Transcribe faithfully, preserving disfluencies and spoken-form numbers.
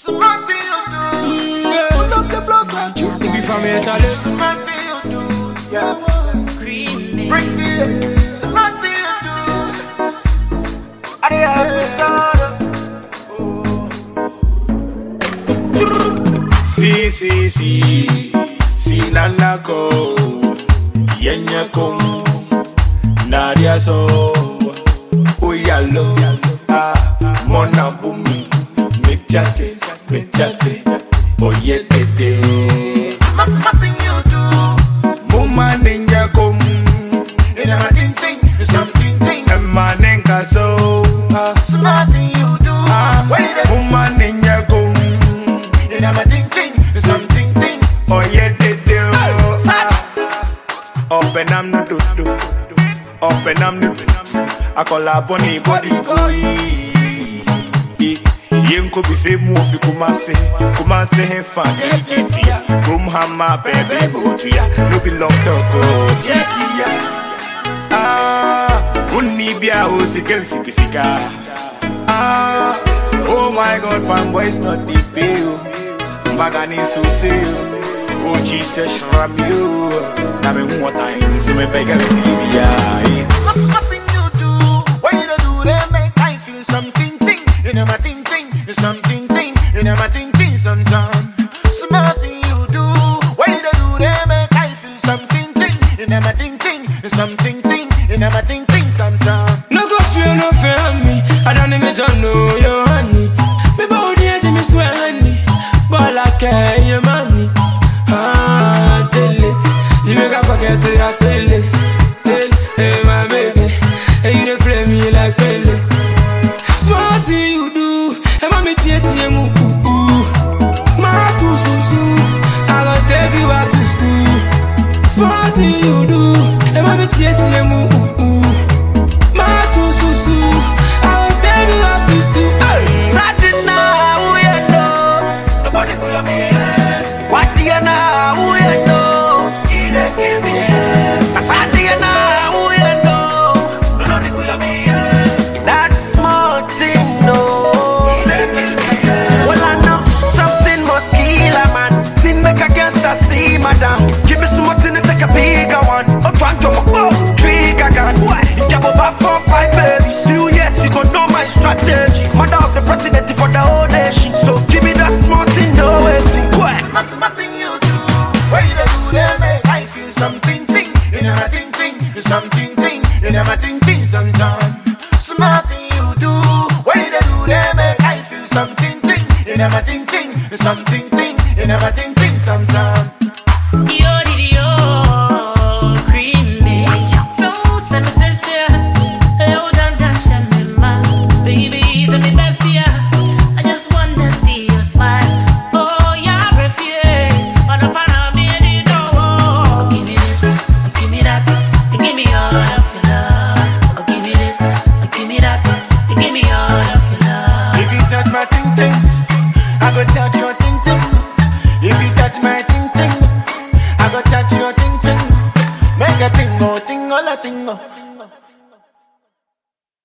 Smarty you do. Pull up the block and you be from here, Charlie. Smarty you do. Yeah. Creamy. Pretty. Smarty you do. I dey have me soda. Si si si si nana ko yenya ko nadia so uyalo ah mona bumi me chate me chate oye dede mas nothing you do muma ninja ko in a ting ting something ting a manenka so something you do muma ninja ko in a ting ting something ting oye dede open am no do do open am no do I call a bunny body boy. Yenko be say move fi kumase, kumase he fan E G T. Room hammer baby go to ya, no be long talk go tia. Ah, unni bia o si girl si pisika. Ah, oh my God, fanboys not the pay. Magani so say, oh Jesus ram you. Na me one time, so me beg girl si bia. Nothing you do, what you do, they make I feel something ting. You know my ting ting, something ting. You know my ting ting, some some. Smarting you do, what you do, they make I feel something ting. You know my ting ting, something ting. You know my ting ting, some some. No go feel no fear me, I don't even know your honey. Me body and me swear honey, but like your money. Ah, tell it, you make I forget to your tell it. Hey, hey, my baby, hey, you dey play me like Pele. Smarty you do, hey, mommy, tie tie mu ooh. Ma tu su su, I gon' take you back to school. Smarty you do, hey, mommy, tie tie mu ooh. Ma tu su su, I gon' take you back to school. Saturday now, who you know? Nobody go your me. What do you know? Who you know? He dey kill me. Saturday now, who you know? Nobody go your me. That small thing, no. He dey kill me. Well I know something must kill a man. Thing make against the sea, madam. Give me some more thing to take a bigger one. I'm trying to go trigger gun. You have about four five babies. You yes, you gon' know my strategy. Mother of the president for the whole nation. So give me that small thing, no waiting. What's something you do? What you do, they make I feel something ting. You know my ting ting, something ting. You know my ting ting, some some. Smarting you do. What you do, they make I feel something ting. You know my ting ting, something ting. You know my ting ting, some some. Yo did yo creamy, so sensational. Yo damn dash me ma, baby, so me befia. I just wanna see your smile. Oh yeah, breathe. On a pan me any door. Oh, give me this, oh, give me that, so give me all of your love. Oh, give me this, oh, give me that, so give me all of your love. If you touch my ting ting, I go touch your ting ting. If you touch my ting ting, I go touch your ting ting. Make a ting oh ting oh la ting oh.